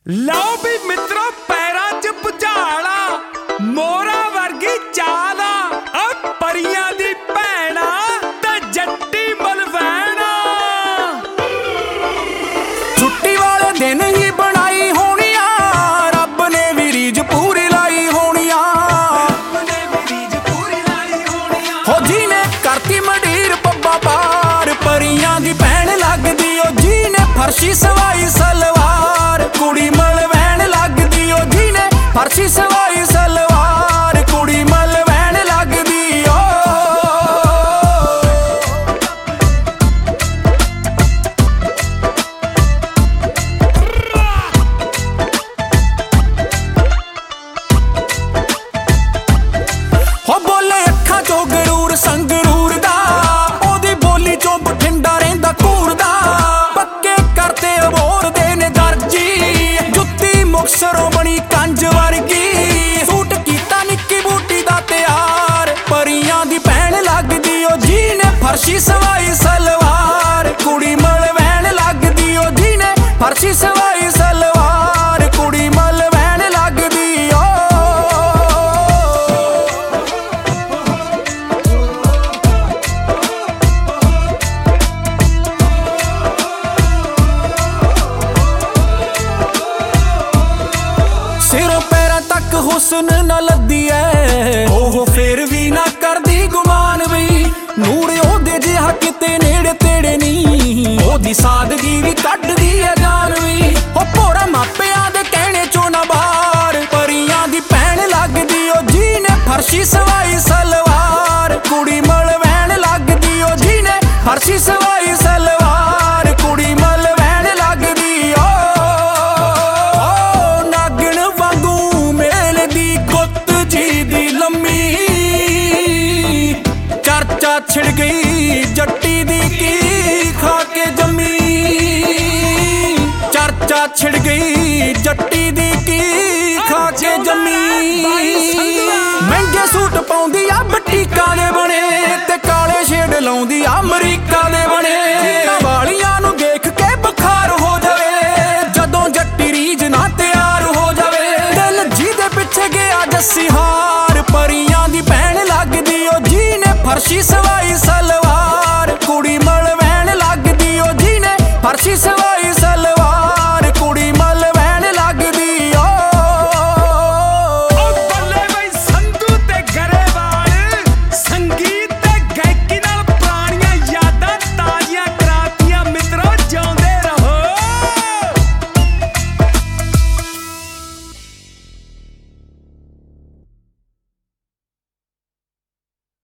ਲਓ ਵੀ ਮਿੱਤਰੋ ਪੈਰਾਂ 'ਚ ਭੁਚਾਲਾ ਮੋਰਾ ਵਰਗੀ ਚਾਲ ਆ ਪਰੀਆਂ ਦੀ ਭੈਣਾ ਤੇ ਜੱਟੀ ਮਲਵੈਣਾ। ਛੁੱਟੀ ਵਾਲੇ ਦਿਨ ਹੀ ਬਣਾਈ ਹੋਣੀਆਂ ਰੱਬ ਨੇ ਵੀ ਰੀਝ ਪੂਰੀ ਲਾਈ ਹੋਣੀਆਂ। ਹੋ ਜੀ ਨੇ ਕਰਤੀ ਮੰਡੀਰ ਪੱਬਾ ਪਾਰ ਪਰੀਆਂ ਦੀ ਭੈਣ ਲੱਗਦੀ ਓ ਜੀ ਨੇ ਫਰਸ਼ੀ ਸਵਾਈ ਸਲਵਾਰ ਕੁੜੀ ਮਲਵੈਣ ਲੱਗਦੀ ਓ ਜੀ ਨੇ ਫਰਸ਼ੀ ਸਵਾਈ ਸਲਵਾਰ ਕੁੜੀ ਮਲਵੈਣ ਲੱਗਦੀ ਓ। ਹੋ ਬੋਲੇ ਅੱਖਾਂ ਚੋਂ ਗਰੂਰ ਸੰਗਰੂਰ ਦਾ ਉਹਦੀ ਬੋਲੀ ਚੋਂ ਬਠਿੰਡਾ ਰਹਿੰਦਾ ਘੂਰਦਾ ਪੱਕੇ ਕਰਤੇ ਅਬੋਰਦੇ ਨੇ ਦਰਜੀ ਜੁੱਤੀ ਮੁਕਤਸਰੋਂ ਬਣੀ ਕੰਜ ਵਰਗੀ ਸੂਟ ਕੀਤਾ ਨਿੱਕੀ ਬੂਟੀ ਦਾ ਤਿਆਰ ਪਰੀਆਂ ਦੀ ਭੈਣ ਲੱਗਦੀ ਓ ਜੀ ਨੇ ਫਰਸ਼ੀ ਸਵਾਈ ਸਲਵਾਰ ਕੁੜੀ ਮਲਵੈਣ ਲੱਗਦੀ ਓ ਜੀ ਨੇ ਫਰਸ਼ੀ ਸਵਾਈ ਸਲਵਾਰ ਕੁੜੀ ਮਲਵੈਣ ਲੱਗਦੀ ਓ। ਸਿਰੋਂ ਪੈਰਾਂ ਤੱਕ ਹੁਸਨ ਨਾ ਲੱਦੀ ਐ ਉਹ ਫੇਰ ਵੀ ਨਾ ਕਰਦੀ ਗੁਮਾਨ ਬਈ ਨੂਰ ਉਹਦੇ ਜਿਹਾ ਕਿਤੇ ਨੇੜੇ ਤੇੜੇ ਨਹੀਂ ਉਹਦੀ ਸਾਦਗੀ ਵੀ ਕੱਢਦੀ ਐ ਜਾਨ ਵੀ ਉਹ ਭੋਰਾ ਮਾਪਿਆਂ ਦੇ ਕਹਿਣੇ ਚੋਂ ਨਾ ਬਾਹਰ ਪਰੀਆਂ ਦੀ ਭੈਣ ਲੱਗਦੀ ਓ ਜੀ ਨੇ ਫਰਸ਼ੀ ਸਵਾਈ ਸਲਵਾਰ ਕੁੜੀ ਮਲਵੈਣ ਲੱਗਦੀ ਓ ਜੀ ਨੇ ਫਰਸ਼ੀ ਸਵਾਈ ਸਲਵਾਰ ਕੁੜੀ ਮਲਵੈਣ ਲੱਗਦੀ ਓ। ਨਾਗਣ ਵਾਂਗੂ ਮੇਲ ਦੀ ਗੁੱਤ ਜੀ ਦੀ ਲੰਮੀ ਚਰਚਾ ਛਿੜ ਗਈ ਜੱਟੀ ਦੀ ਕੀ ਖਾ ਕੇ ਜੰਮੀ ਚਰਚਾ ਛਿੜ ਗਈ ਜੱਟੀ ਦੀ ਕੀ ਖਾ ਕੇ ਜੰਮੀ। ਮਹਿੰਗੇ ਸੂਟ ਪਾਉਂਦੀ ਆ ਬਟੀਕਾਂ ਦੇ ਬਣੇ ਤੇ ਕਾਲੇ ਸ਼ੇਡ ਲਾਉਂਦੀ ਆ ਅਮਰੀਕਾ ਦੇ ਬਣੇ ਵਾਲੀਆਂ ਨੂੰ ਦੇਖ ਕੇ ਬੁਖਾਰ ਹੋ ਜਾਵੇ ਜਦੋਂ ਜੱਟੀ ਰੀਝ ਨਾ ਤਿਆਰ ਹੋ ਜਾਵੇ ਦਿਲ ਜਿਹਦੇ ਪਿੱਛੇ ਗਿਆ ਜੱਸੀ ਹਾਰ ਪਰੀਆਂ ਦੀ ਭੈਣ ਲੱਗਦੀ ਓ ਜੀ ਨੇ ਫਰਸ਼ੀ ਸਵਾਈ ਸਲਵਾਰ